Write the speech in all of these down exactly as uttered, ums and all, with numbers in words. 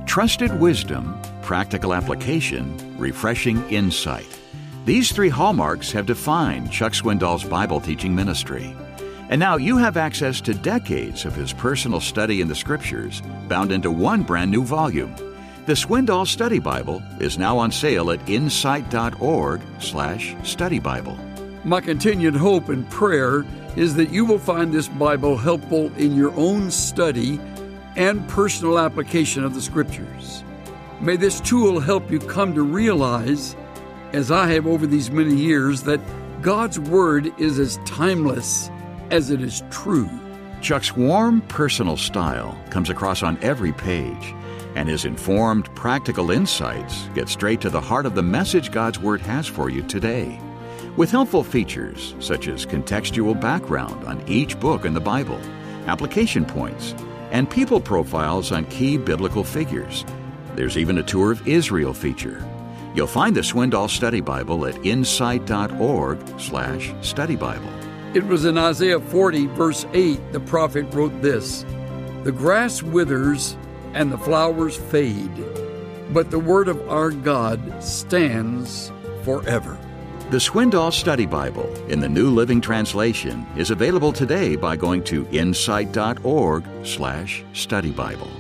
Trusted wisdom, practical application, refreshing insight. These three hallmarks have defined Chuck Swindoll's Bible teaching ministry. And now you have access to decades of his personal study in the Scriptures, bound into one brand new volume. The Swindoll Study Bible is now on sale at insight.org slash study Bible. My continued hope and prayer is that you will find this Bible helpful in your own study and personal application of the Scriptures. May this tool help you come to realize, as I have over these many years, that God's Word is as timeless as it is true. Chuck's warm, personal style comes across on every page, and his informed, practical insights get straight to the heart of the message God's Word has for you today. With helpful features such as contextual background on each book in the Bible, application points, and people profiles on key biblical figures. There's even a Tour of Israel feature. You'll find the Swindoll Study Bible at insight.org slash study Bible. It was in Isaiah forty, verse eight, the prophet wrote this: "The grass withers and the flowers fade, but the word of our God stands forever." The Swindoll Study Bible in the New Living Translation is available today by going to insight.org slash study Bible.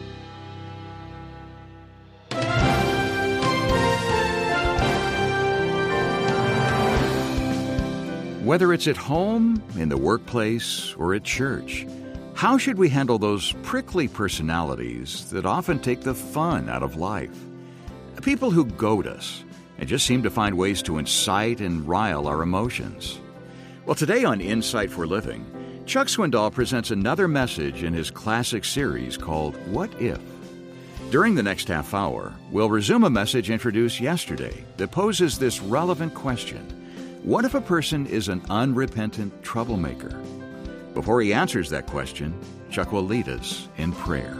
Whether it's at home, in the workplace, or at church, how should we handle those prickly personalities that often take the fun out of life? People who goad us and just seem to find ways to incite and rile our emotions. Well, today on Insight for Living, Chuck Swindoll presents another message in his classic series called What If? During the next half hour, we'll resume a message introduced yesterday that poses this relevant question: what if a person is an unrepentant troublemaker? Before he answers that question, Chuck will lead us in prayer.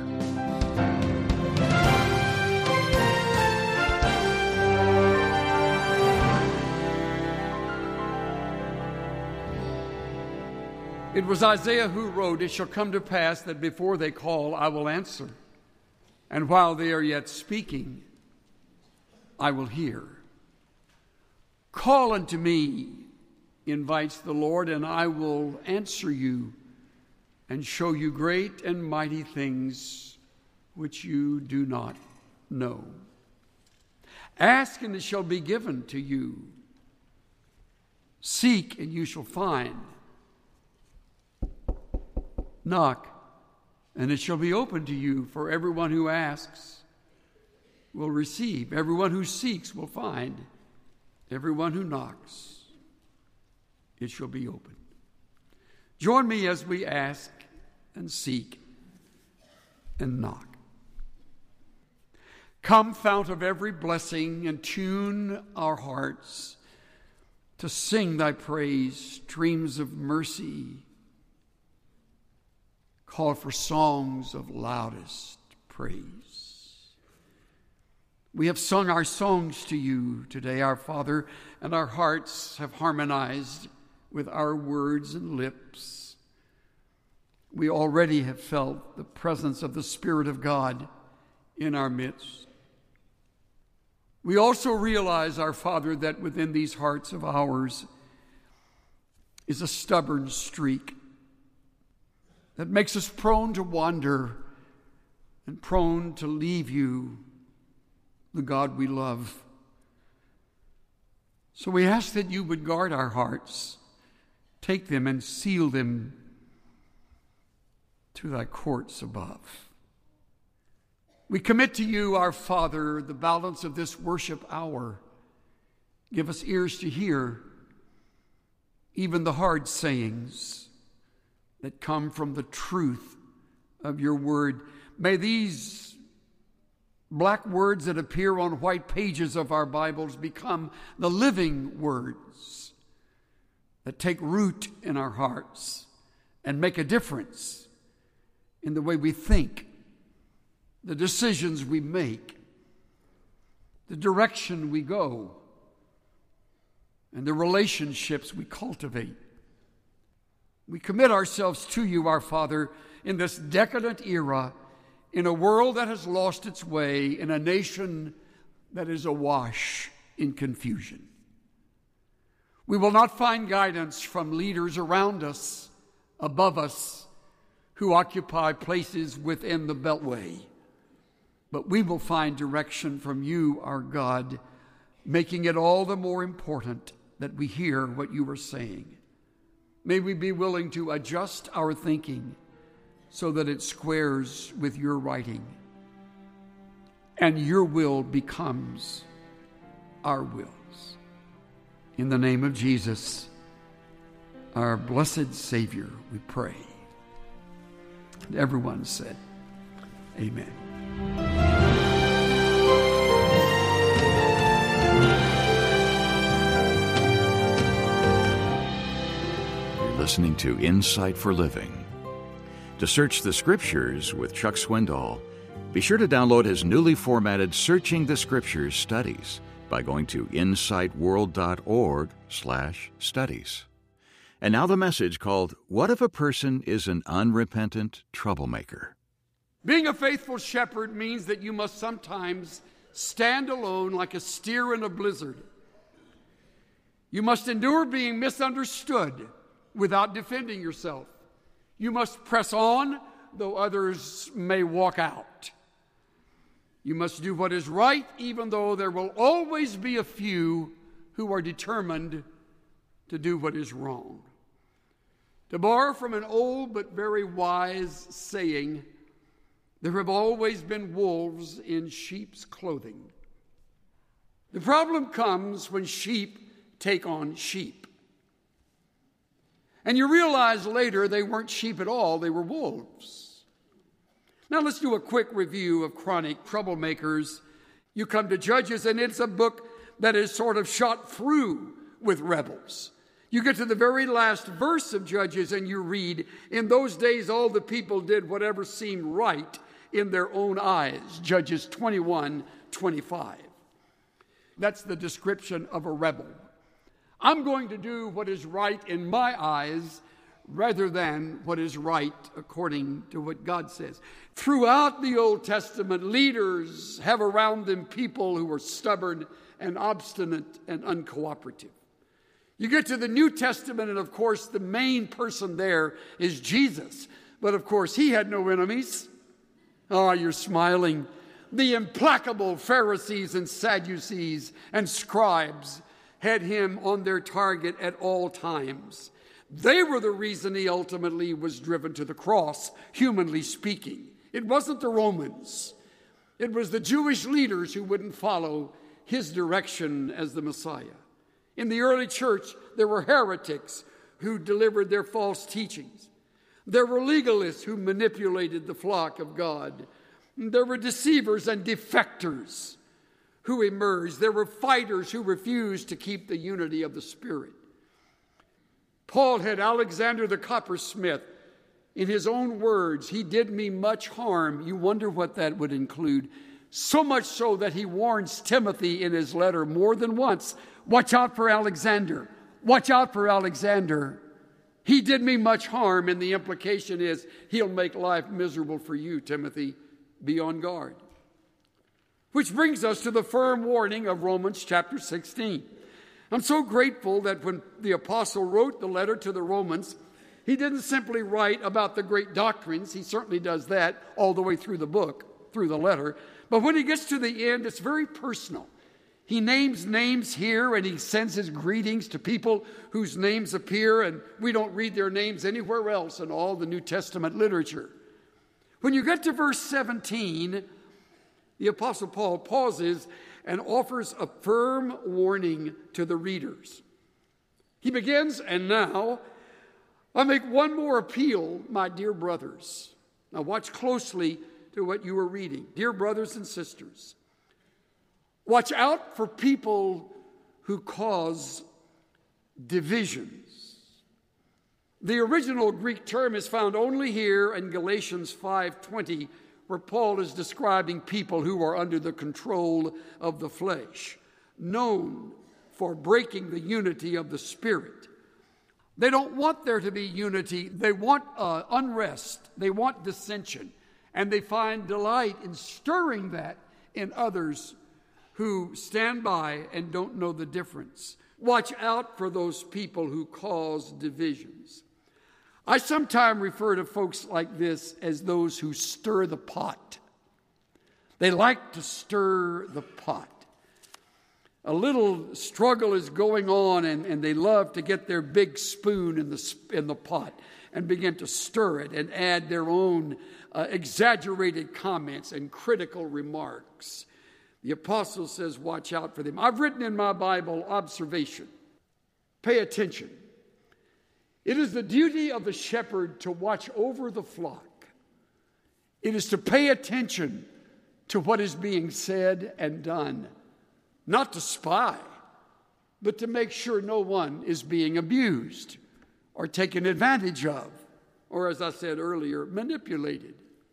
It was Isaiah who wrote, "It shall come to pass that before they call, I will answer. And while they are yet speaking, I will hear." "Call unto me," invites the Lord, "and I will answer you and show you great and mighty things which you do not know. Ask, and it shall be given to you. Seek, and you shall find. Knock, and it shall be opened to you. For everyone who asks will receive. Everyone who seeks will find. Everyone who knocks, it shall be opened." Join me as we ask and seek and knock. Come, fount of every blessing, and tune our hearts to sing thy praise, streams of mercy. Call for songs of loudest praise. We have sung our songs to you today, our Father, and our hearts have harmonized with our words and lips. We already have felt the presence of the Spirit of God in our midst. We also realize, our Father, that within these hearts of ours is a stubborn streak that makes us prone to wander and prone to leave you, the God we love. So we ask that you would guard our hearts, take them and seal them to thy courts above. We commit to you, our Father, the balance of this worship hour. Give us ears to hear even the hard sayings that come from the truth of your word. May these black words that appear on white pages of our Bibles become the living words that take root in our hearts and make a difference in the way we think, the decisions we make, the direction we go, and the relationships we cultivate. We commit ourselves to you, our Father, in this decadent era in a world that has lost its way, in a nation that is awash in confusion. We will not find guidance from leaders around us, above us, who occupy places within the Beltway. But we will find direction from you, our God, making it all the more important that we hear what you are saying. May we be willing to adjust our thinking so that it squares with your writing, and your will becomes our wills. In the name of Jesus, our blessed Savior, we pray. And everyone said, amen. You're listening to Insight for Living. To search the Scriptures with Chuck Swindoll, be sure to download his newly formatted Searching the Scriptures studies by going to insightworld.org slash studies. And now the message called, What if a Person is an Unrepentant Troublemaker? Being a faithful shepherd means that you must sometimes stand alone like a steer in a blizzard. You must endure being misunderstood without defending yourself. You must press on, though others may walk out. You must do what is right, even though there will always be a few who are determined to do what is wrong. To borrow from an old but very wise saying, there have always been wolves in sheep's clothing. The problem comes when sheep take on sheep. And you realize later they weren't sheep at all, they were wolves. Now let's do a quick review of chronic troublemakers. You come to Judges, and it's a book that is sort of shot through with rebels. You get to the very last verse of Judges, and you read, in those days all the people did whatever seemed right in their own eyes. Judges twenty-one twenty-five. That's the description of a rebel. I'm going to do what is right in my eyes rather than what is right according to what God says. Throughout the Old Testament, leaders have around them people who are stubborn and obstinate and uncooperative. You get to the New Testament, and of course, the main person there is Jesus. But of course, he had no enemies. Oh, you're smiling. The implacable Pharisees and Sadducees and scribes had him on their target at all times. They were the reason he ultimately was driven to the cross, humanly speaking. It wasn't the Romans. It was the Jewish leaders who wouldn't follow his direction as the Messiah. In the early church, there were heretics who delivered their false teachings. There were legalists who manipulated the flock of God. There were deceivers and defectors who emerged. There were fighters who refused to keep the unity of the Spirit. Paul had Alexander the coppersmith. In his own words, he did me much harm. You wonder what that would include. So much so that he warns Timothy in his letter more than once, watch out for Alexander. Watch out for Alexander. He did me much harm, and the implication is he'll make life miserable for you, Timothy. Be on guard. Which brings us to the firm warning of Romans chapter sixteen. I'm so grateful that when the apostle wrote the letter to the Romans, he didn't simply write about the great doctrines. He certainly does that all the way through the book, through the letter. But when he gets to the end, it's very personal. He names names here, and he sends his greetings to people whose names appear, and we don't read their names anywhere else in all the New Testament literature. When you get to verse seventeen, the Apostle Paul pauses and offers a firm warning to the readers. He begins, and now I make one more appeal, my dear brothers. Now watch closely to what you are reading. Dear brothers and sisters, watch out for people who cause divisions. The original Greek term is found only here in Galatians five twenty, where Paul is describing people who are under the control of the flesh, known for breaking the unity of the Spirit. They don't want there to be unity. They want uh, unrest. They want dissension. And they find delight in stirring that in others who stand by and don't know the difference. Watch out for those people who cause divisions. I sometimes refer to folks like this as those who stir the pot. They like to stir the pot. A little struggle is going on, and, and they love to get their big spoon in the, in the pot and begin to stir it and add their own uh, exaggerated comments and critical remarks. The apostle says, watch out for them. I've written in my Bible, observation. Pay attention. It is the duty of the shepherd to watch over the flock. It is to pay attention to what is being said and done. Not to spy, but to make sure no one is being abused or taken advantage of, or as I said earlier, manipulated.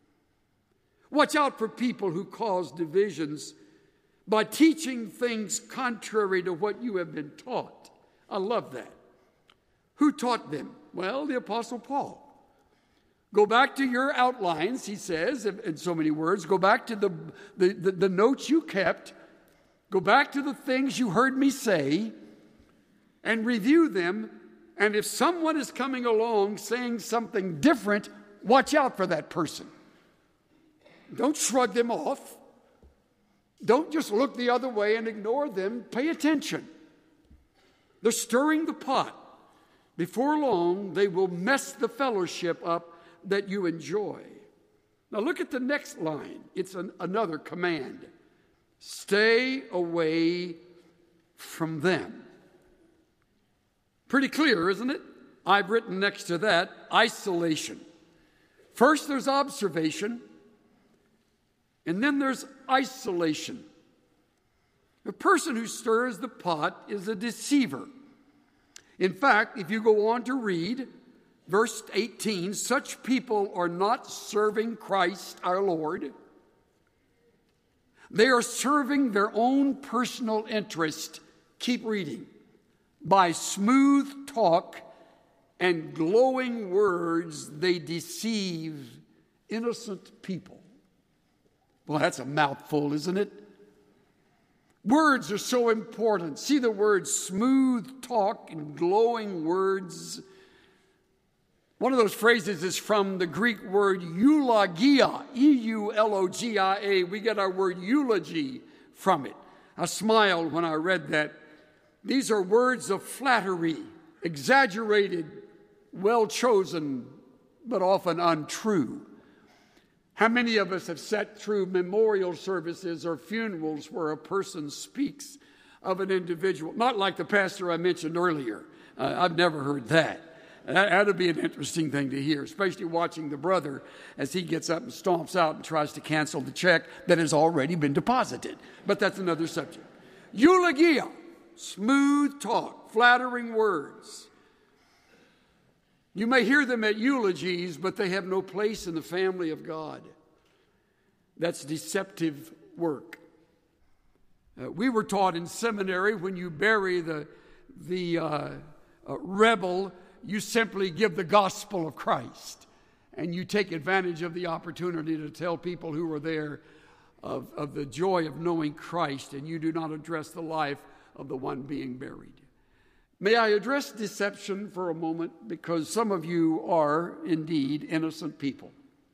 Watch out for people who cause divisions by teaching things contrary to what you have been taught. I love that. Who taught them? Well, the Apostle Paul. Go back to your outlines, he says, in so many words. Go back to the, the, the, the notes you kept. Go back to the things you heard me say and review them. And if someone is coming along saying something different, watch out for that person. Don't shrug them off. Don't just look the other way and ignore them. Pay attention. They're stirring the pot. Before long, they will mess the fellowship up that you enjoy. Now look at the next line. It's an, another command. Stay away from them. Pretty clear, isn't it? I've written next to that, isolation. First there's observation, and then there's isolation. A person who stirs the pot is a deceiver. In fact, if you go on to read verse eighteen, such people are not serving Christ our Lord. They are serving their own personal interest. Keep reading. By smooth talk and glowing words, they deceive innocent people. Well, that's a mouthful, isn't it? Words are so important. See the words smooth talk and glowing words. One of those phrases is from the Greek word eulogia, E U L O G I A. We get our word eulogy from it. I smiled when I read that. These are words of flattery, exaggerated, well chosen, but often untrue. How many of us have sat through memorial services or funerals where a person speaks of an individual? Not like the pastor I mentioned earlier. Uh, I've never heard that. That would be an interesting thing to hear, especially watching the brother as he gets up and stomps out and tries to cancel the check that has already been deposited. But that's another subject. Eulogia, smooth talk, flattering words. You may hear them at eulogies, but they have no place in the family of God. That's deceptive work. Uh, we were taught in seminary, when you bury the, the uh, uh, rebel, you simply give the gospel of Christ. And you take advantage of the opportunity to tell people who are there of, of the joy of knowing Christ, and you do not address the life of the one being buried. May I address deception for a moment, because some of you are indeed innocent people.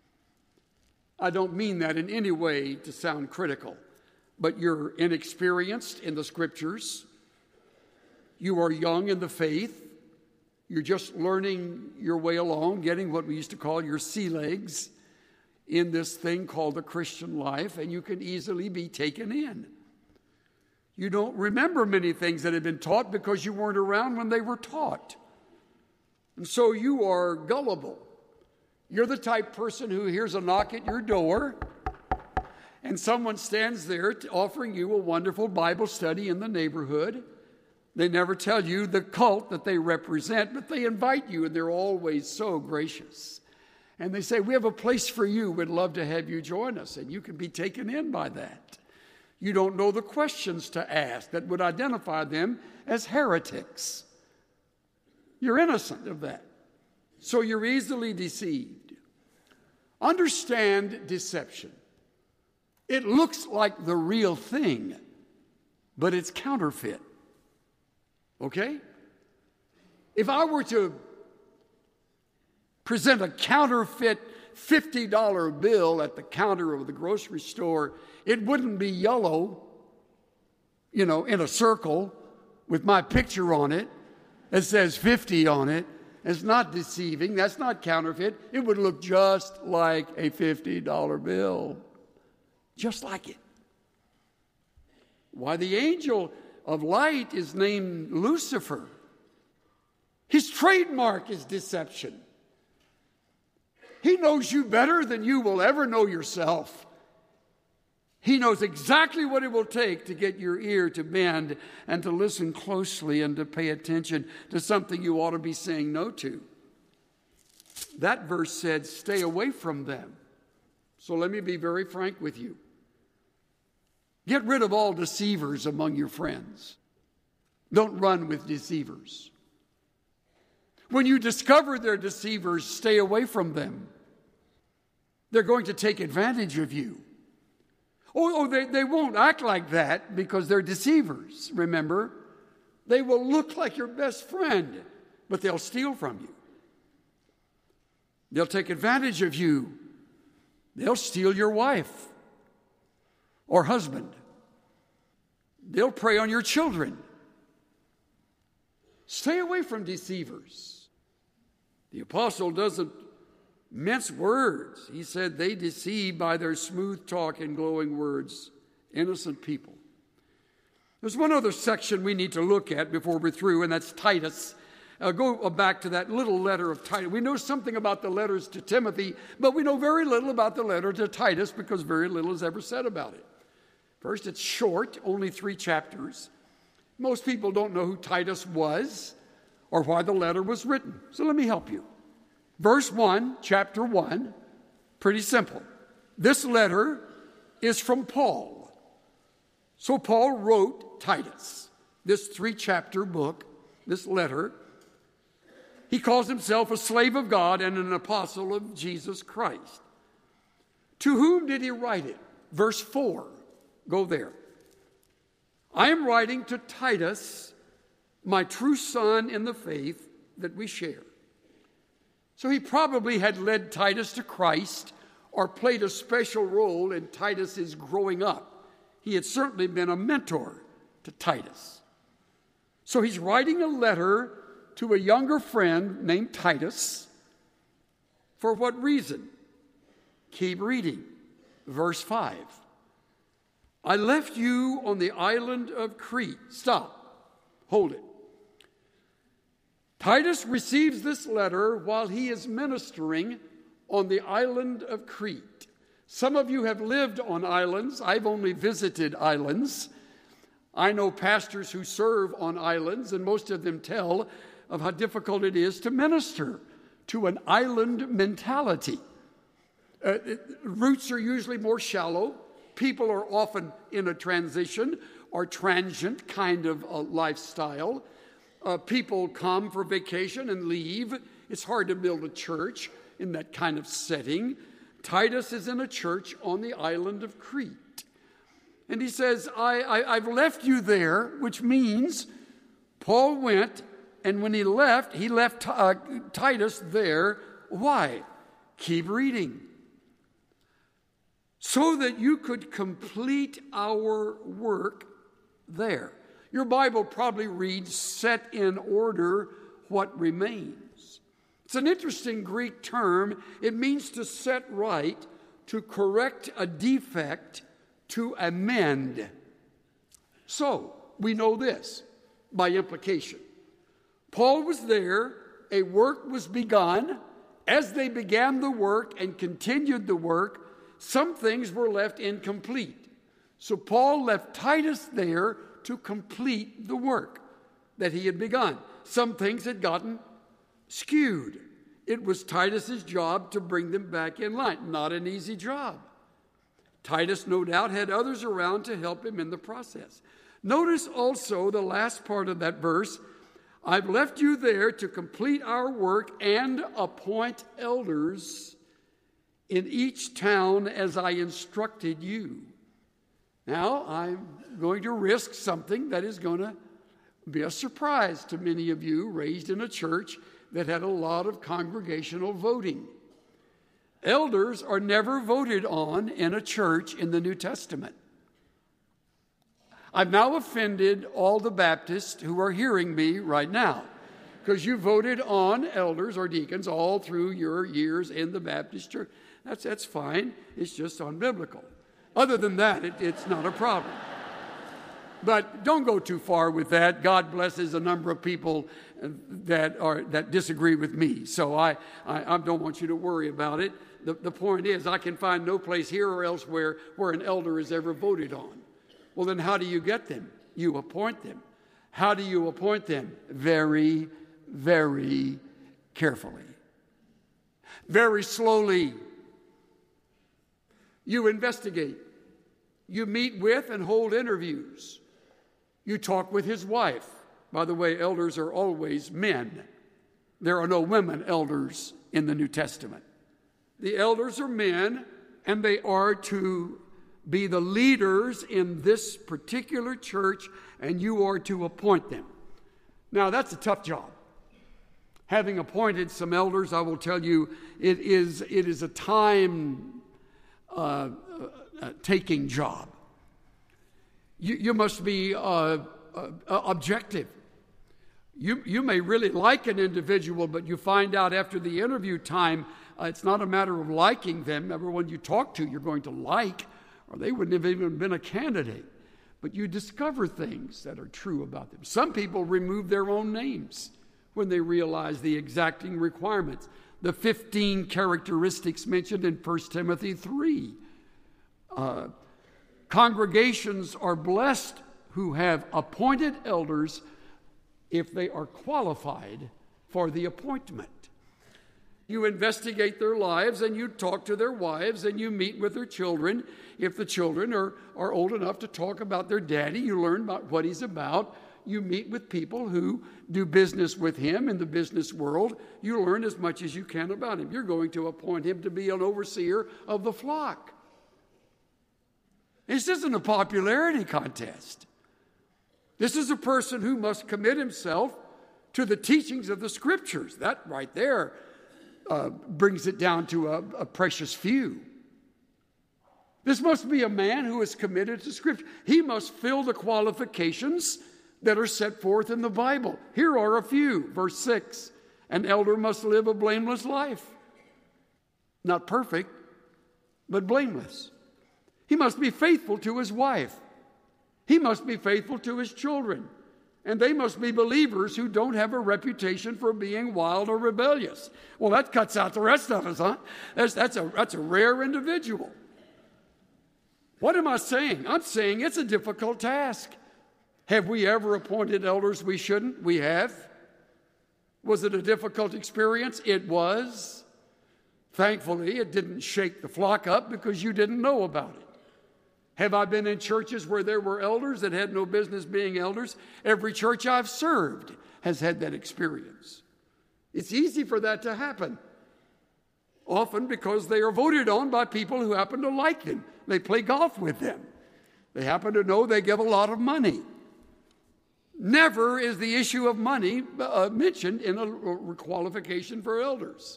I don't mean that in any way to sound critical, but you're inexperienced in the scriptures. You are young in the faith. You're just learning your way along, getting what we used to call your sea legs in this thing called the Christian life, and you can easily be taken in. You don't remember many things that have been taught because you weren't around when they were taught. And so you are gullible. You're the type person who hears a knock at your door and someone stands there offering you a wonderful Bible study in the neighborhood. They never tell you the cult that they represent, but they invite you, and they're always so gracious. And they say, we have a place for you. We'd love to have you join us. And you can be taken in by that. You don't know the questions to ask that would identify them as heretics. You're innocent of that. So you're easily deceived. Understand deception. It looks like the real thing, but it's counterfeit. Okay? If I were to present a counterfeit fifty dollar bill at the counter of the grocery store, it wouldn't be yellow, you know, in a circle with my picture on it. It says fifty on it. It's not deceiving. That's not counterfeit. It would look just like a fifty dollar bill. Just like it. Why, the angel of light is named Lucifer. His trademark is deception. He knows you better than you will ever know yourself. He knows exactly what it will take to get your ear to bend and to listen closely and to pay attention to something you ought to be saying no to. That verse said, stay away from them. So let me be very frank with you. Get rid of all deceivers among your friends. Don't run with deceivers. When you discover they're deceivers, stay away from them. They're going to take advantage of you. Oh, oh they, they won't act like that because they're deceivers, remember? They will look like your best friend, but they'll steal from you. They'll take advantage of you. They'll steal your wife or husband. They'll prey on your children. Stay away from deceivers. The apostle doesn't mince words. He said they deceive by their smooth talk and glowing words innocent people. There's one other section we need to look at before we're through, and that's Titus. Uh, go back to that little letter of Titus. We know something about the letters to Timothy, but we know very little about the letter to Titus because very little is ever said about it. First, it's short, only three chapters. Most people don't know who Titus was or why the letter was written. So let me help you. Verse one, chapter one, pretty simple. This letter is from Paul. So Paul wrote Titus, this three-chapter book, this letter. He calls himself a slave of God and an apostle of Jesus Christ. To whom did he write it? Verse four. Go there. I am writing to Titus, my true son in the faith that we share. So he probably had led Titus to Christ or played a special role in Titus's growing up. He had certainly been a mentor to Titus. So he's writing a letter to a younger friend named Titus. For what reason? Keep reading. Verse five. I left you on the island of Crete. Stop. Hold it. Titus receives this letter while he is ministering on the island of Crete. Some of you have lived on islands. I've only visited islands. I know pastors who serve on islands, and most of them tell of how difficult it is to minister to an island mentality. Uh, it, roots are usually more shallow. People are often in a transition or transient kind of a lifestyle. Uh, people come for vacation and leave. It's hard to build a church in that kind of setting. Titus is in a church on the island of Crete. And he says, I, I, I've left you there, which means Paul went, and when he left, he left uh, Titus there. Why? Keep reading. So that you could complete our work there. Your Bible probably reads, set in order what remains. It's an interesting Greek term. It means to set right, to correct a defect, to amend. So, we know this by implication. Paul was there, a work was begun. As they began the work and continued the work, some things were left incomplete. So Paul left Titus there to complete the work that he had begun. Some things had gotten skewed. It was Titus's job to bring them back in line. Not an easy job. Titus, no doubt, had others around to help him in the process. Notice also the last part of that verse. I've left you there to complete our work and appoint elders in each town as I instructed you. Now, I'm going to risk something that is going to be a surprise to many of you raised in a church that had a lot of congregational voting. Elders are never voted on in a church in the New Testament. I've now offended all the Baptists who are hearing me right now, because you voted on elders or deacons all through your years in the Baptist church. That's, that's fine. It's just unbiblical. Other than that, it, it's not a problem. But don't go too far with that. God blesses a number of people that are that disagree with me. So I, I, I don't want you to worry about it. The, the point is, I can find no place here or elsewhere where an elder is ever voted on. Well, then how do you get them? You appoint them. How do you appoint them? Very, very carefully. Very slowly. You investigate. You meet with and hold interviews. You talk with his wife. By the way, elders are always men. There are no women elders in the New Testament. The elders are men, and they are to be the leaders in this particular church, and you are to appoint them. Now, that's a tough job. Having appointed some elders, I will tell you, it is, it is a time uh, uh, taking job. You, you must be uh, uh, objective. You, you may really like an individual, but you find out after the interview time, uh, it's not a matter of liking them. Everyone you talk to, you're going to like, or they wouldn't have even been a candidate. But you discover things that are true about them. Some people remove their own names when they realize the exacting requirements. The fifteen characteristics mentioned in First Timothy three. Uh, congregations are blessed who have appointed elders if they are qualified for the appointment. You investigate their lives, and you talk to their wives, and you meet with their children. If the children are, are old enough to talk about their daddy, you learn about what he's about. You meet with people who do business with him in the business world. You learn as much as you can about him. You're going to appoint him to be an overseer of the flock. This isn't a popularity contest. This is a person who must commit himself to the teachings of the Scriptures. That right there uh, brings it down to a, a precious few. This must be a man who is committed to Scripture. He must fill the qualifications that are set forth in the Bible. Here are a few. Verse six, an elder must live a blameless life. Not perfect, but blameless. He must be faithful to his wife. He must be faithful to his children. And they must be believers who don't have a reputation for being wild or rebellious. Well, that cuts out the rest of us, huh? That's, that's, a, that's a rare individual. What am I saying? I'm saying it's a difficult task. Have we ever appointed elders we shouldn't? We have. Was it a difficult experience? It was. Thankfully, it didn't shake the flock up because you didn't know about it. Have I been in churches where there were elders that had no business being elders? Every church I've served has had that experience. It's easy for that to happen. Often because they are voted on by people who happen to like them. They play golf with them. They happen to know they give a lot of money. Never is the issue of money uh, mentioned in a qualification for elders.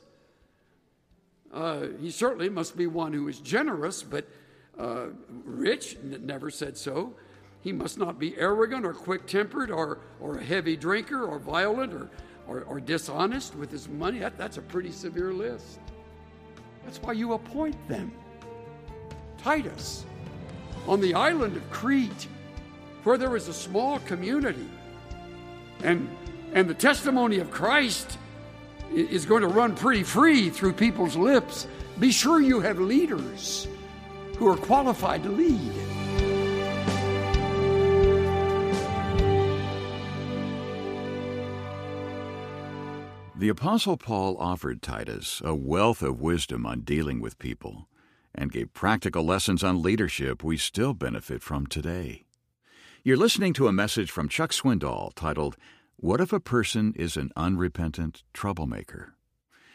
Uh, he certainly must be one who is generous, but uh, rich, never said so. He must not be arrogant or quick-tempered or, or a heavy drinker or violent or, or, or dishonest with his money. That, that's a pretty severe list. That's why you appoint them. Titus, on the island of Crete, where there was a small community, and, and the testimony of Christ is going to run pretty free through people's lips. Be sure you have leaders who are qualified to lead. The Apostle Paul offered Titus a wealth of wisdom on dealing with people and gave practical lessons on leadership we still benefit from today. You're listening to a message from Chuck Swindoll titled, What If a Person is an Unrepentant Troublemaker?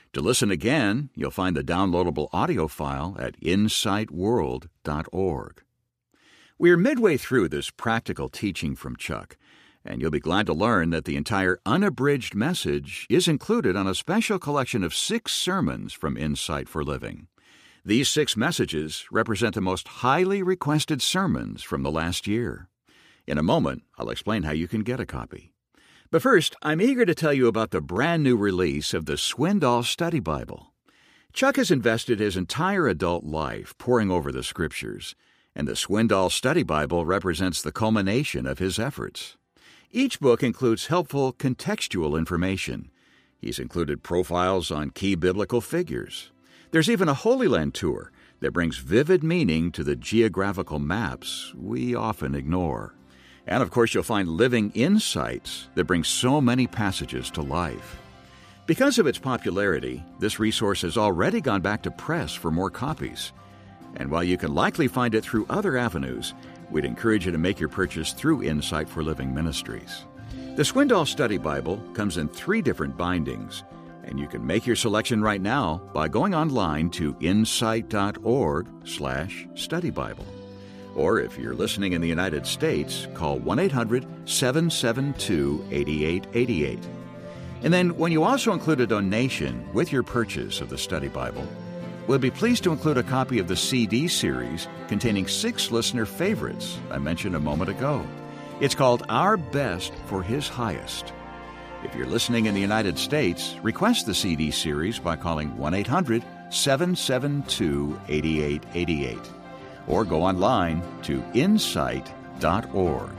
To listen again, you'll find the downloadable audio file at insight world dot org. We're midway through this practical teaching from Chuck, and you'll be glad to learn that the entire unabridged message is included on a special collection of six sermons from Insight for Living. These six messages represent the most highly requested sermons from the last year. In a moment, I'll explain how you can get a copy. But first, I'm eager to tell you about the brand new release of the Swindoll Study Bible. Chuck has invested his entire adult life poring over the Scriptures, and the Swindoll Study Bible represents the culmination of his efforts. Each book includes helpful contextual information. He's included profiles on key biblical figures. There's even a Holy Land tour that brings vivid meaning to the geographical maps we often ignore. And of course, you'll find living insights that bring so many passages to life. Because of its popularity, this resource has already gone back to press for more copies. And while you can likely find it through other avenues, we'd encourage you to make your purchase through Insight for Living Ministries. The Swindoll Study Bible comes in three different bindings, and you can make your selection right now by going online to insight dot org slash study bible. Or if you're listening in the United States, call one eight hundred seven seven two eight eight eight eight. And then when you also include a donation with your purchase of the Study Bible, we'll be pleased to include a copy of the C D series containing six listener favorites I mentioned a moment ago. It's called Our Best for His Highest. If you're listening in the United States, request the C D series by calling one eight hundred seven seven two eight eight eight eight or go online to insight dot org.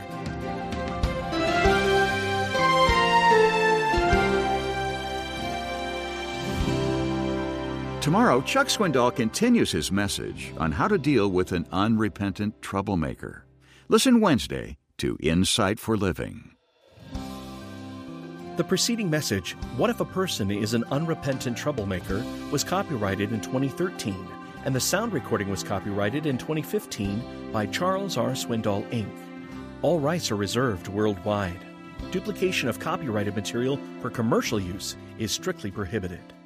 Tomorrow, Chuck Swindoll continues his message on how to deal with an unrepentant troublemaker. Listen Wednesday to Insight for Living. The preceding message, What If a Person is an Unrepentant Troublemaker, was copyrighted in twenty thirteen, and the sound recording was copyrighted in twenty fifteen by Charles R. Swindoll, Incorporated. All rights are reserved worldwide. Duplication of copyrighted material for commercial use is strictly prohibited.